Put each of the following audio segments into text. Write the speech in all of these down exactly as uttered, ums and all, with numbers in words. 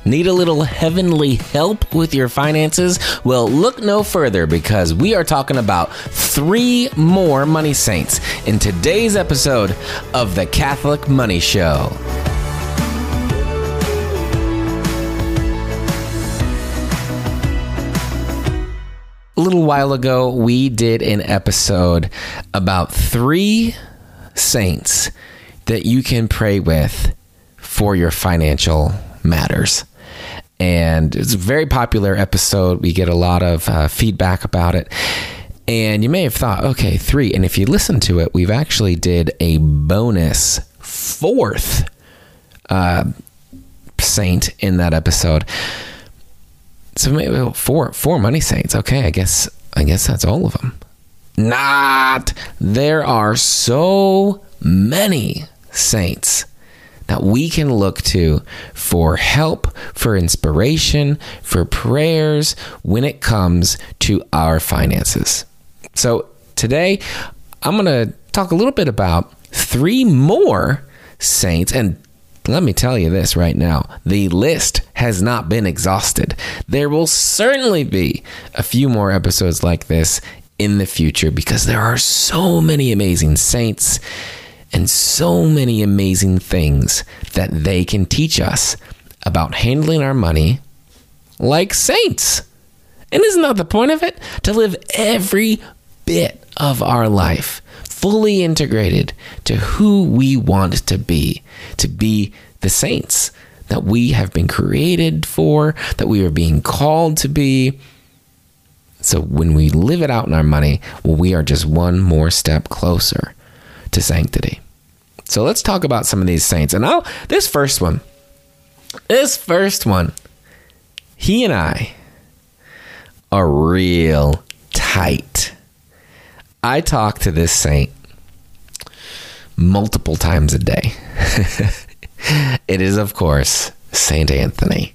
Need a little heavenly help with your finances? Well, look no further because we are talking about three more money saints in today's episode of the Catholic Money Show. A little while ago, we did an episode about three saints that you can pray with for your financial matters. And it's a very popular episode. We get a lot of uh, feedback about it. And you may have thought, okay, three. And if you listen to it, we've actually did a bonus fourth uh, saint in that episode. So maybe four four money saints. Okay, I guess I guess that's all of them. Not. There are so many saints that we can look to for help, for inspiration, for prayers when it comes to our finances. So today, I'm going to talk a little bit about three more saints. And let me tell you this right now, the list has not been exhausted. There will certainly be a few more episodes like this in the future because there are so many amazing saints and so many amazing things that they can teach us about handling our money like saints. And isn't that the point of it? To live every bit of our life fully integrated to who we want to be, to be the saints that we have been created for, that we are being called to be. So when we live it out in our money, well, we are just one more step closer to sanctity. So let's talk about some of these saints. And I'll, this first one, this first one, he and I are real tight. I talk to this saint multiple times a day. It is, of course, Saint Anthony.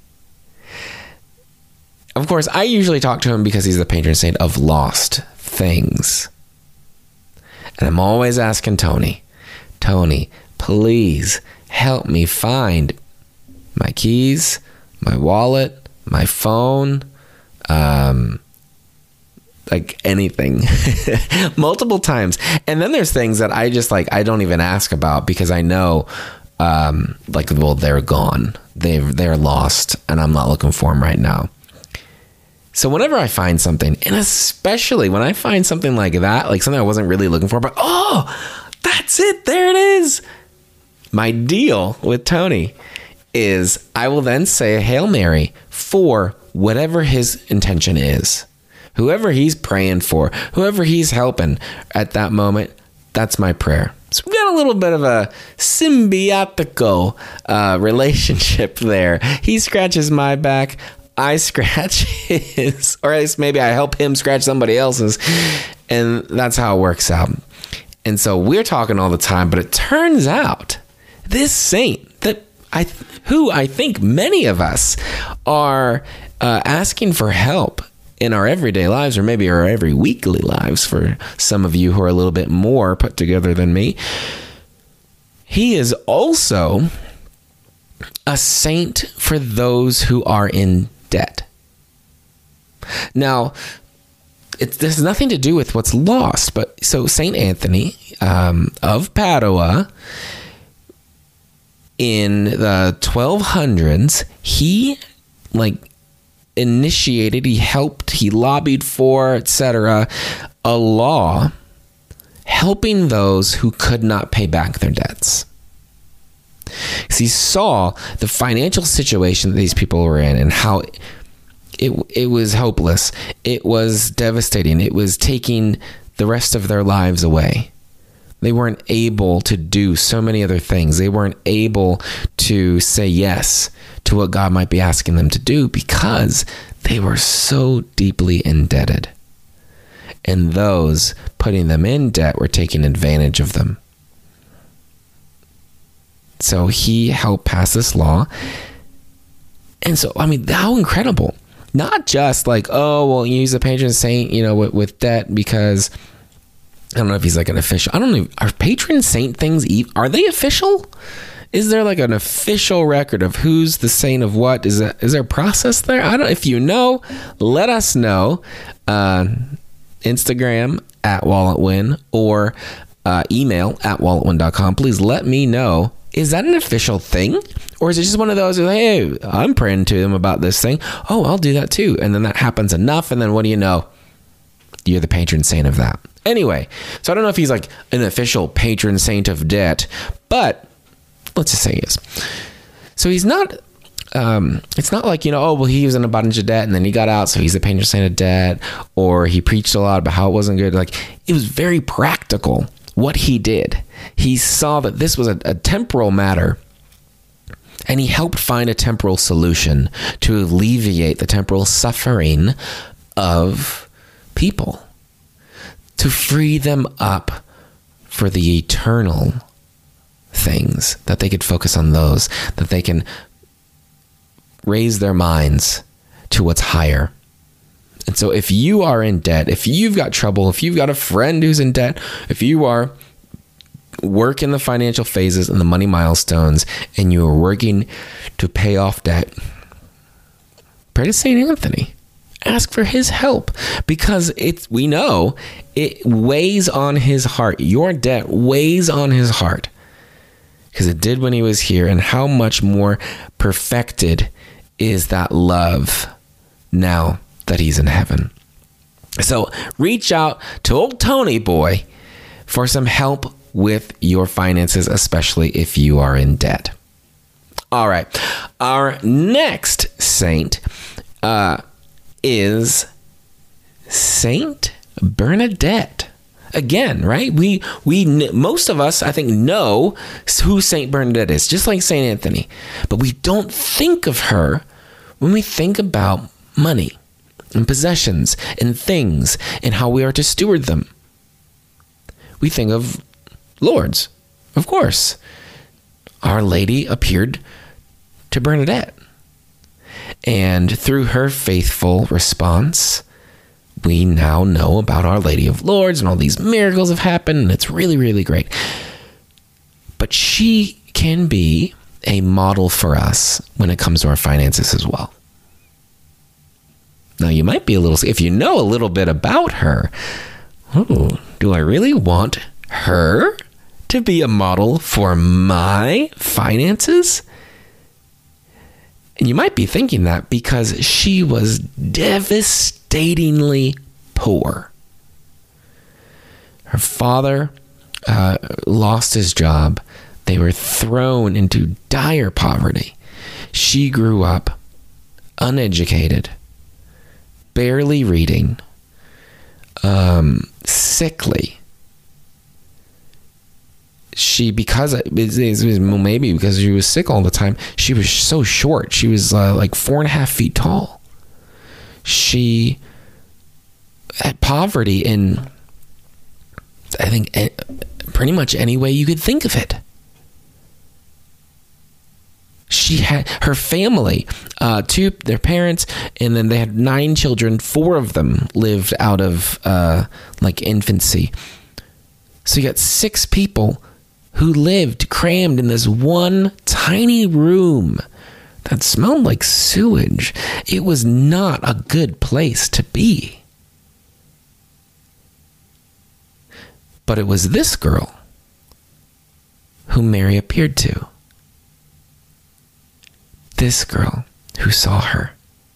Of course, I usually talk to him because he's the patron saint of lost things. And I'm always asking Tony, Tony, please help me find my keys, my wallet, my phone, um, like anything, multiple times. And then there's things that I just like, I don't even ask about because I know, um, like, well, they're gone. They've, they're lost and I'm not looking for them right now. So whenever I find something, and especially when I find something like that, like something I wasn't really looking for, but oh, that's it. There it is. My deal with Tony is I will then say a Hail Mary for whatever his intention is. Whoever he's praying for, whoever he's helping at that moment, that's my prayer. So we've got a little bit of a symbiotical uh, relationship there. He scratches my back. I scratch his, or at least maybe I help him scratch somebody else's. And that's how it works out. And so we're talking all the time, but it turns out this saint that I, who I think many of us are uh, asking for help in our everyday lives, or maybe our every weekly lives for some of you who are a little bit more put together than me. He is also a saint for those who are in debt. Now, it this has nothing to do with what's lost, but so Saint Anthony um, of Padua in the twelve hundreds, he like initiated, he helped, he lobbied for, et cetera, a law helping those who could not pay back their debts. Because he saw the financial situation that these people were in and how it it was hopeless. It was devastating. It was taking the rest of their lives away. They weren't able to do so many other things. They weren't able to say yes to what God might be asking them to do because they were so deeply indebted. And those putting them in debt were taking advantage of them. So he helped pass this law. And so, I mean, how incredible. Not just like, oh, well, he's a patron saint, you know, with, with debt because I don't know if he's like an official. I don't know. Are patron saint things, are they official? Is there like an official record of who's the saint of what? Is that, is there a process there? I don't. If you know, let us know. Uh, Instagram at WalletWin or uh, email at walletwin dot com. Please let me know. Is that an official thing? Or is it just one of those, like, hey, I'm praying to them about this thing. Oh, I'll do that too. And then that happens enough. And then what do you know? You're the patron saint of that. Anyway, so I don't know if he's like an official patron saint of debt, but let's just say he is. So he's not, um, it's not like, you know, oh, well, he was in a bunch of debt and then he got out, so he's the patron saint of debt, or he preached a lot about how it wasn't good. Like, it was very practical what he did. He saw that this was a, a temporal matter, and he helped find a temporal solution to alleviate the temporal suffering of people, to free them up for the eternal things, that they could focus on those, that they can raise their minds to what's higher. And so if you are in debt, if you've got trouble, if you've got a friend who's in debt, if you are working the financial phases and the money milestones, and you are working to pay off debt, pray to Saint Anthony. Ask for his help, because it's, we know it weighs on his heart. Your debt weighs on his heart, because it did when he was here. And how much more perfected is that love now that he's in heaven. So reach out to old Tony boy for some help with your finances, especially if you are in debt. All right. Our next saint uh, is Saint Bernadette. Again, right? We we most of us, I think, know who Saint Bernadette is, just like Saint Anthony, but we don't think of her when we think about money and possessions and things and how we are to steward them. We think of Lourdes, of course. Our Lady appeared to Bernadette, and through her faithful response, we now know about Our Lady of Lourdes, and all these miracles have happened, and it's really, really great. But she can be a model for us when it comes to our finances as well. Now, you might be a little, if you know a little bit about her, oh, do I really want her to be a model for my finances? And you might be thinking that because she was devastatingly poor. Her father uh, lost his job. They were thrown into dire poverty. She grew up uneducated, barely reading, um, sickly. She, because it was, it was maybe because she was sick all the time, she was so short. She was uh, like four and a half feet tall. She had poverty in, I think, pretty much any way you could think of it. She had her family, uh, two, their parents, and then they had nine children. Four of them lived out of uh, like infancy. So you got six people who lived crammed in this one tiny room that smelled like sewage. It was not a good place to be. But it was this girl who Mary appeared to. This girl who saw her.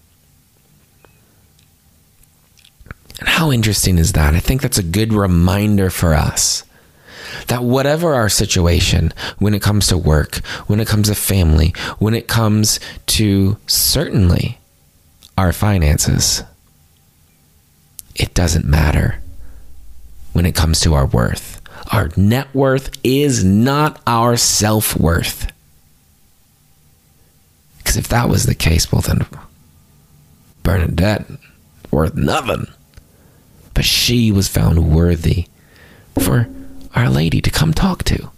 And how interesting is that? I think that's a good reminder for us that whatever our situation, when it comes to work, when it comes to family, when it comes to certainly our finances, it doesn't matter when it comes to our worth. Our net worth is not our self-worth. Because if that was the case, well then, Bernadette, worth nothing. But she was found worthy for Our Lady to come talk to.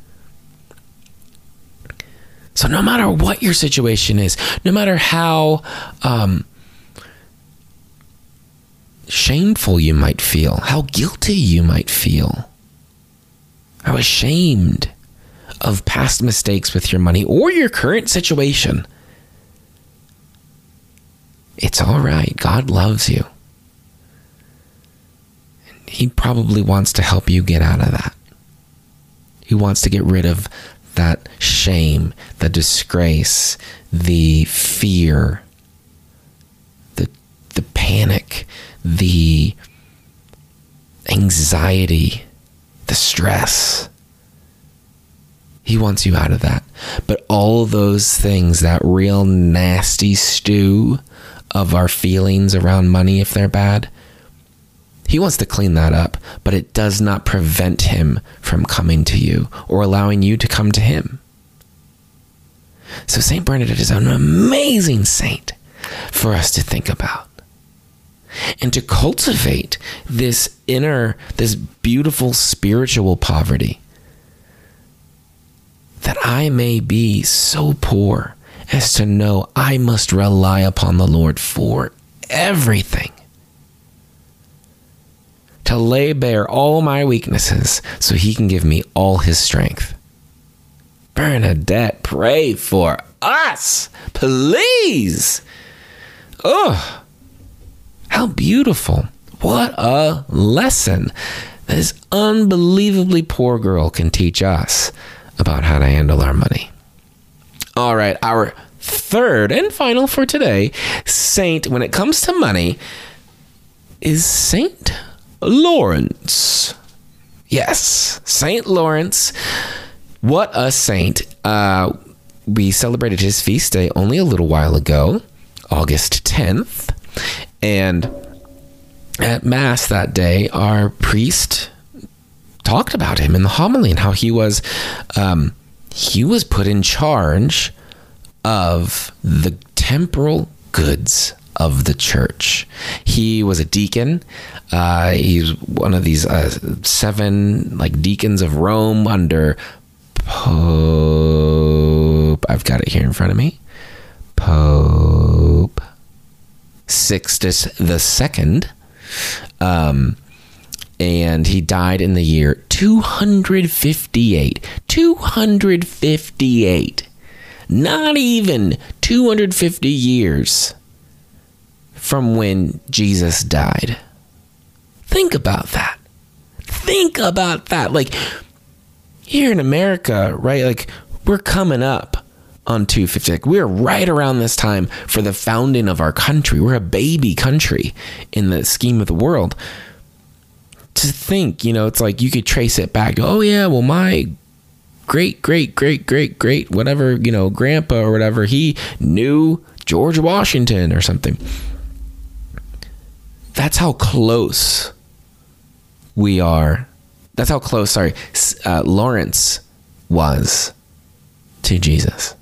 So no matter what your situation is, no matter how um, shameful you might feel, how guilty you might feel, how ashamed of past mistakes with your money or your current situation, it's all right. God loves you. He probably wants to help you get out of that. He wants to get rid of that shame, the disgrace, the fear, the the panic, the anxiety, the stress. He wants you out of that. But all those things, that real nasty stew of our feelings around money, if they're bad, he wants to clean that up, but it does not prevent him from coming to you or allowing you to come to him. So Saint Bernadette is an amazing saint for us to think about and to cultivate this inner, this beautiful spiritual poverty, that I may be so poor as to know I must rely upon the Lord for everything, to lay bare all my weaknesses so he can give me all his strength. Bernadette, pray for us, please. Oh, how beautiful. What a lesson this unbelievably poor girl can teach us about how to handle our money. All right, our third and final for today saint when it comes to money is Saint Lawrence. Yes, Saint Lawrence. What a saint. Uh, we celebrated his feast day only a little while ago, August tenth. And at Mass that day, our priest talked about him in the homily and how he was um, he was put in charge of the temporal goods of the church. He was a deacon. Uh, he's one of these uh, seven like deacons of Rome under Pope. I've got it here in front of me. Pope Sixtus the Second. Um, and he died in the year two hundred fifty-eight. two hundred fifty-eight. Not even two hundred fifty years from when Jesus died. Think about that. Think about that. Like, here in America, right? Like, we're coming up on two fifty. Like, we're right around this time for the founding of our country. We're a baby country in the scheme of the world. To think, you know, it's like you could trace it back. Oh, yeah, well, my great, great, great, great, great, whatever, you know, grandpa or whatever, he knew George Washington or something. That's how close we are. That's how close, sorry, uh, Lawrence was to Jesus.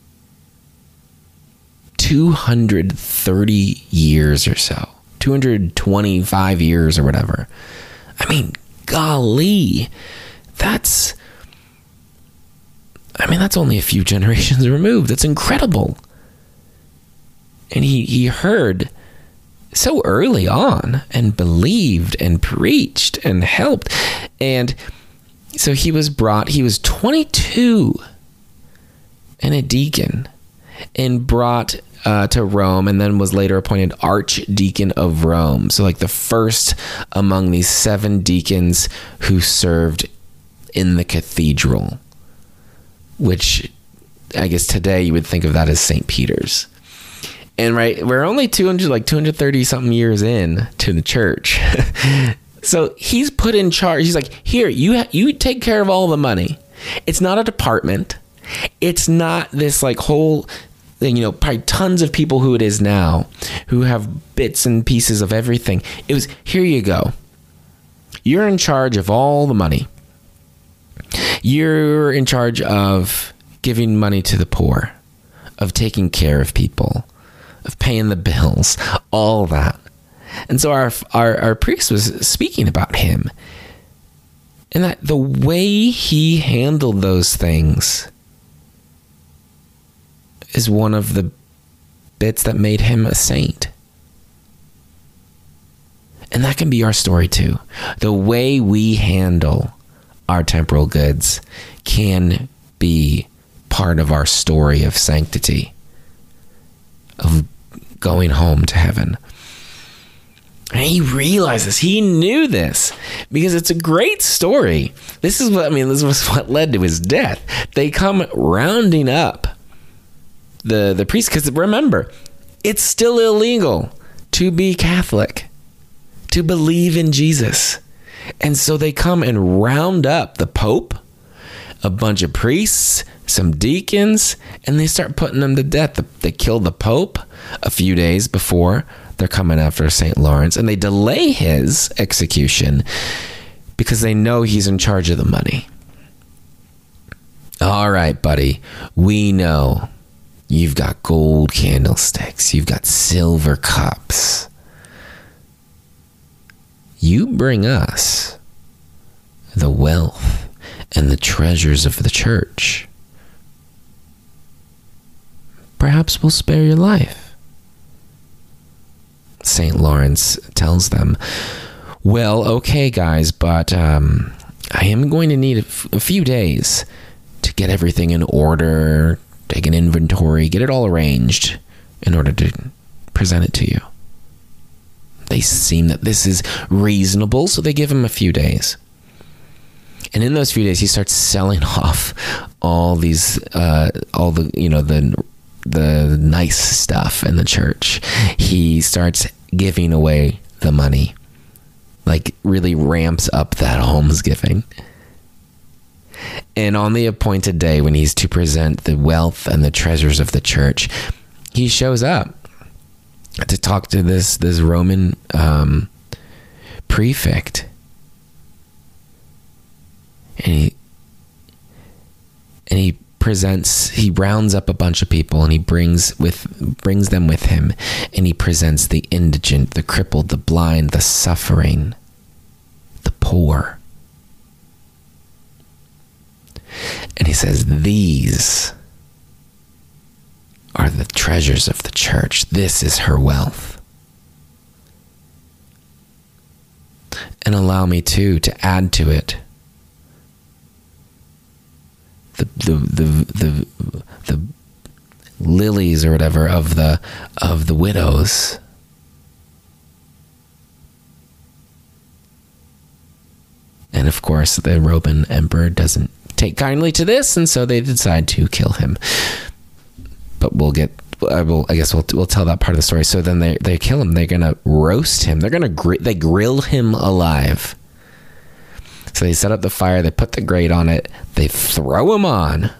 two hundred thirty years or so. two hundred twenty-five years or whatever. I mean, golly, that's, I mean, that's only a few generations removed. That's incredible. And he, he heard so early on and believed and preached and helped. And so he was brought, he was twenty-two and a deacon and brought uh, to Rome, and then was later appointed Archdeacon of Rome. So like the first among these seven deacons who served in the cathedral, which I guess today you would think of that as Saint Peter's. And right, we're only two hundred, like two hundred thirty something years in to the church. So he's put in charge. He's like, here, you ha- you take care of all the money. It's not a department. It's not this like whole thing, you know, probably tons of people who it is now who have bits and pieces of everything. It was, here you go. You're in charge of all the money. You're in charge of giving money to the poor, of taking care of people, of paying the bills, all that. And so our, our our priest was speaking about him, and that the way he handled those things is one of the bits that made him a saint. And that can be our story too. The way we handle our temporal goods can be part of our story of sanctity, of going home to heaven. And he realizes, he knew this, because it's a great story. This is what, I mean, this was what led to his death. They come rounding up the, the priest, because remember, it's still illegal to be Catholic, to believe in Jesus. And so they come and round up the Pope, a bunch of priests, some deacons, and they start putting them to death. They kill the Pope a few days before they're coming after Saint Lawrence, and they delay his execution because they know he's in charge of the money. All right, buddy, we know you've got gold candlesticks, you've got silver cups. You bring us the wealth and the treasures of the church. Perhaps we'll spare your life. Saint Lawrence tells them, well, okay, guys, but um, I am going to need a, f- a few days to get everything in order, take an inventory, get it all arranged in order to present it to you. They seem that this is reasonable, so they give him a few days. And in those few days, he starts selling off all these, uh, all the, you know, the the nice stuff in the church. He starts giving away the money, like really ramps up that almsgiving. And on the appointed day when he's to present the wealth and the treasures of the church, he shows up to talk to this this Roman um, prefect, and he and he presents, he rounds up a bunch of people, and he brings with brings them with him, and he presents the indigent, the crippled, the blind, the suffering, the poor. And he says, these are the treasures of the church. This is her wealth. And allow me too to add to it the the the the, the lilies or whatever of the of the widows. And of course, the Roman emperor doesn't take kindly to this, and so they decide to kill him. But we'll get, I will, I guess we'll we'll tell that part of the story. So then they they kill him. They're gonna roast him. They're gonna gr- they grill him alive. So they set up the fire. They put the grate on it. They throw him on,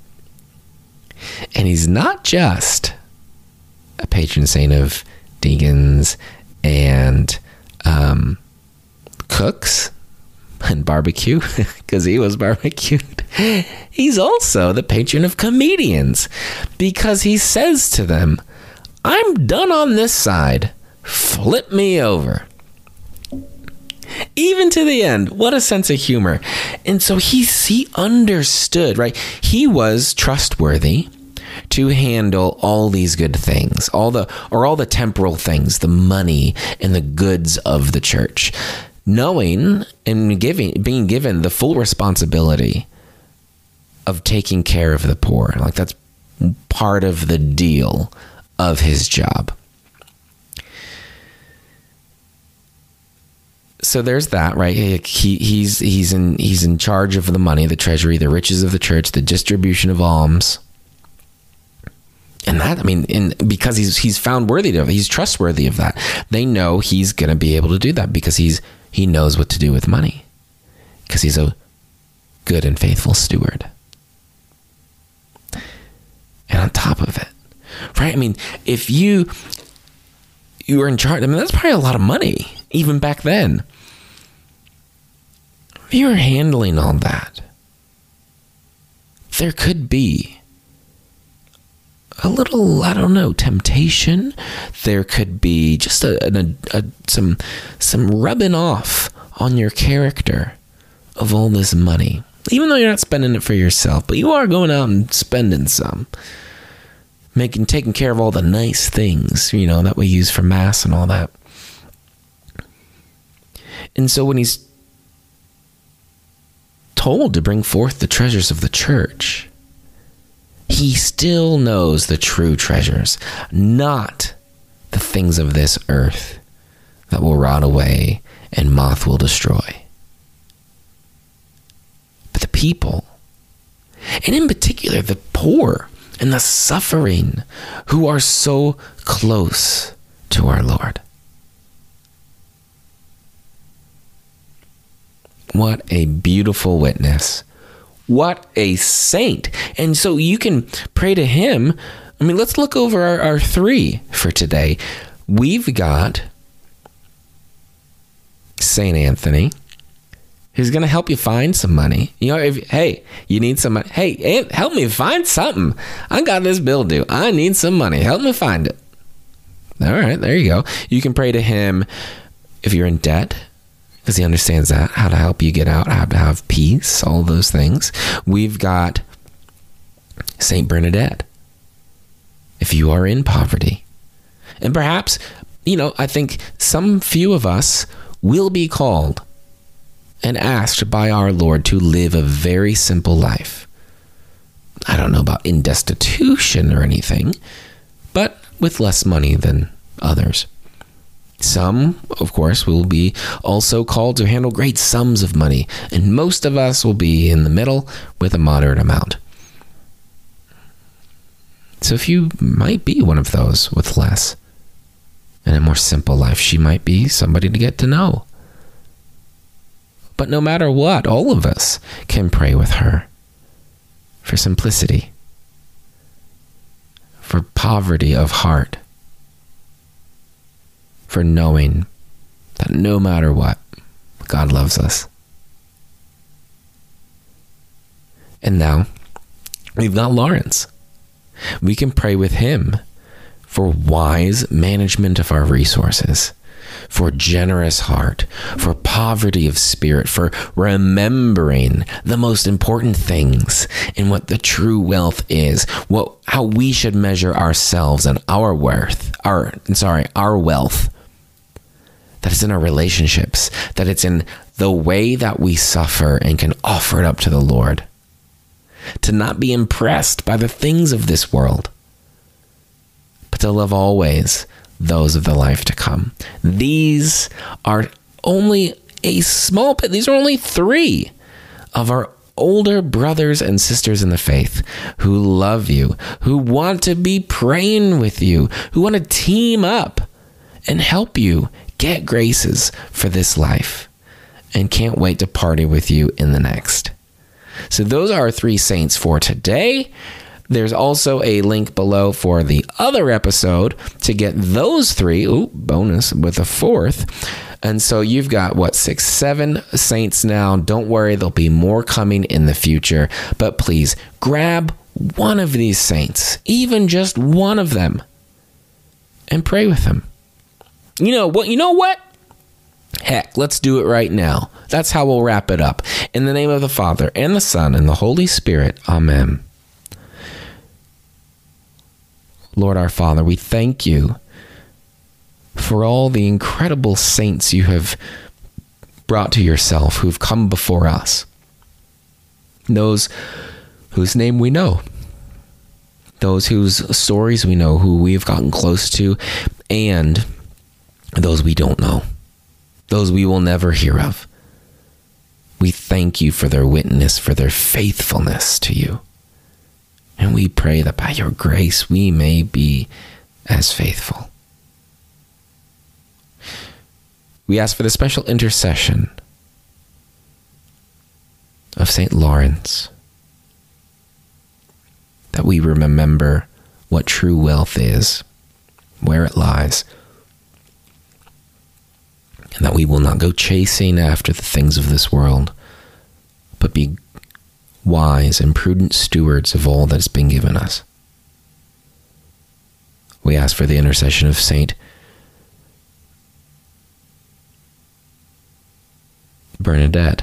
and he's not just a patron saint of deacons and um, cooks and barbecue, because he was barbecued. He's also the patron of comedians, because he says to them, I'm done on this side. Flip me over. Even to the end. What a sense of humor. And so he, he understood, right? He was trustworthy to handle all these good things, all the, or all the temporal things, the money and the goods of the church, knowing and giving, being given the full responsibility of taking care of the poor. Like, that's part of the deal of his job. So there's that, right? He, he's he's in he's in charge of the money, the treasury, the riches of the church, the distribution of alms, and that, I mean, in because he's he's found worthy of it, he's trustworthy of that. They know he's going to be able to do that because he's he knows what to do with money, because he's a good and faithful steward. And on top of it, right? I mean, if you you were in charge, I mean, that's probably a lot of money. Even back then, if you were handling all that, there could be a little, I don't know, temptation. There could be just a, a, a some some rubbing off on your character of all this money, even though you're not spending it for yourself, but you are going out and spending some, making taking care of all the nice things, you know, that we use for mass and all that. And so when he's told to bring forth the treasures of the church, He still knows the true treasures, not the things of this earth that will rot away and moth will destroy. But the people, and in particular the poor and the suffering, who are so close to our Lord. What a beautiful witness. What a saint. And so you can pray to him. I mean, let's look over our, our three for today. We've got Saint Anthony, who's going to help you find some money. You know, if, hey, you need some money. Hey, help me find something. I got this bill due. I need some money. Help me find it. All right, there you go. You can pray to him if you're in debt, because he understands that, how to help you get out, how to have peace, all those things. We've got Saint Bernadette, if you are in poverty. And perhaps, you know, I think some few of us will be called and asked by our Lord to live a very simple life. I don't know about in destitution or anything, but with less money than others. Some, of course, will be also called to handle great sums of money, and most of us will be in the middle with a moderate amount. So if you might be one of those with less and a more simple life, she might be somebody to get to know. But no matter what, all of us can pray with her for simplicity, for poverty of heart, for knowing that no matter what, God loves us. And now, we've got Lawrence. We can pray with him for wise management of our resources, for generous heart, for poverty of spirit, for remembering the most important things in what the true wealth is, what how we should measure ourselves and our worth, our sorry, our wealth. That it's in our relationships, that it's in the way that we suffer and can offer it up to the Lord. To not be impressed by the things of this world, but to love always those of the life to come. These are only a small bit, these are only three of our older brothers and sisters in the faith who love you, who want to be praying with you, who want to team up and help you get graces for this life and can't wait to party with you in the next. So those are our three saints for today. There's also a link below for the other episode to get those three. Ooh, bonus with a fourth. And so you've got, what, six, seven saints now. Don't worry, there'll be more coming in the future. But please, grab one of these saints, even just one of them, and pray with them. You know what? You know what? Heck, let's do it right now. That's how we'll wrap it up. In the name of the Father, and the Son, and the Holy Spirit. Amen. Lord our Father, we thank you for all the incredible saints you have brought to yourself, who've come before us. Those whose name we know. Those whose stories we know, who we've gotten close to, and those we don't know, those we will never hear of. We thank you for their witness, for their faithfulness to you. And we pray that by your grace we may be as faithful. We ask for the special intercession of Saint Lawrence, that we remember what true wealth is, where it lies, and that we will not go chasing after the things of this world, but be wise and prudent stewards of all that has been given us. We ask for the intercession of Saint Bernadette,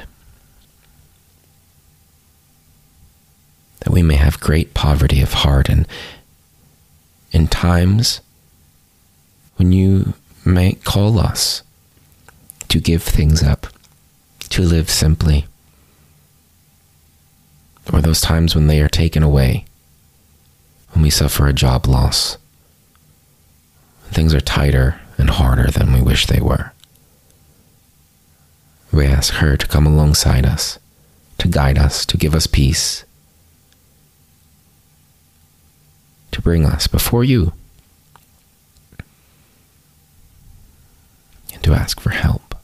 that we may have great poverty of heart, and in times when you may call us to give things up, to live simply, or those times when they are taken away, when we suffer a job loss. Things are tighter and harder than we wish they were. We ask her to come alongside us, to guide us, to give us peace, to bring us before you, and to ask for help,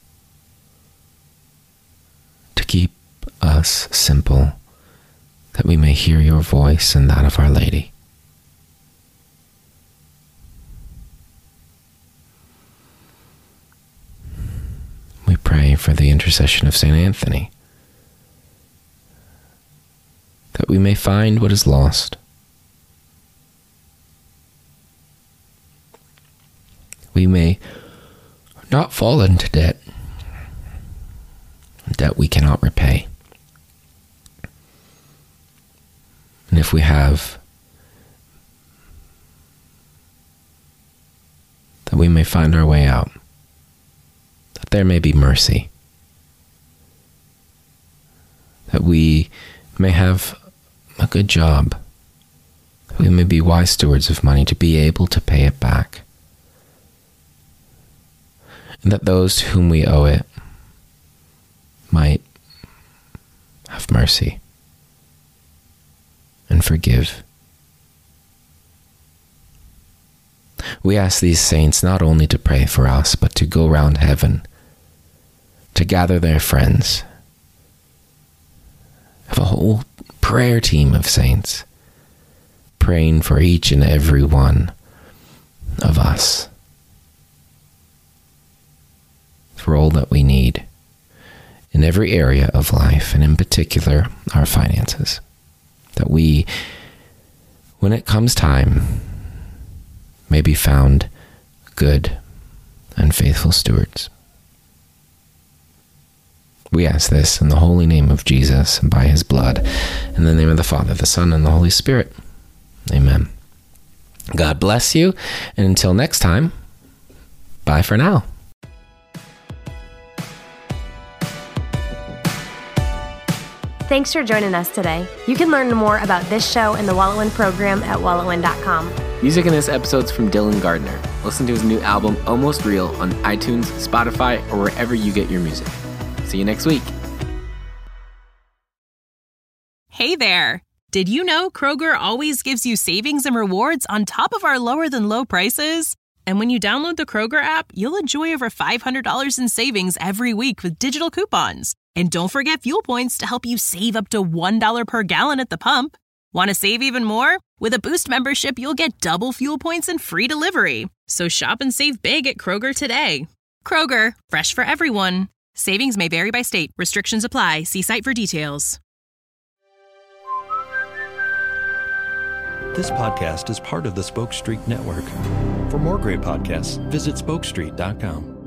to keep us simple, that we may hear your voice and that of Our Lady. We pray for the intercession of Saint Anthony, that we may find what is lost. We may not fall into debt, debt we cannot repay. And if we have, that we may find our way out, that there may be mercy, that we may have a good job, that we may be wise stewards of money to be able to pay it back, and that those to whom we owe it might have mercy and forgive. We ask these saints not only to pray for us, but to go round heaven, to gather their friends, have a whole prayer team of saints, praying for each and every one of us, for all that we need in every area of life, and in particular, our finances. That we, when it comes time, may be found good and faithful stewards. We ask this in the holy name of Jesus and by his blood, in the name of the Father, the Son, and the Holy Spirit. Amen. God bless you, and until next time, bye for now. Thanks for joining us today. You can learn more about this show and the Wallowin program at wallowin dot com. Music in this episode's from Dylan Gardner. Listen to his new album, Almost Real, on iTunes, Spotify, or wherever you get your music. See you next week. Hey there. Did you know Kroger always gives you savings and rewards on top of our lower than low prices? And when you download the Kroger app, you'll enjoy over five hundred dollars in savings every week with digital coupons. And don't forget fuel points to help you save up to one dollar per gallon at the pump. Want to save even more? With a Boost membership, you'll get double fuel points and free delivery. So shop and save big at Kroger today. Kroger, fresh for everyone. Savings may vary by state. Restrictions apply. See site for details. This podcast is part of the Spoke Street Network. For more great podcasts, visit spoke street dot com.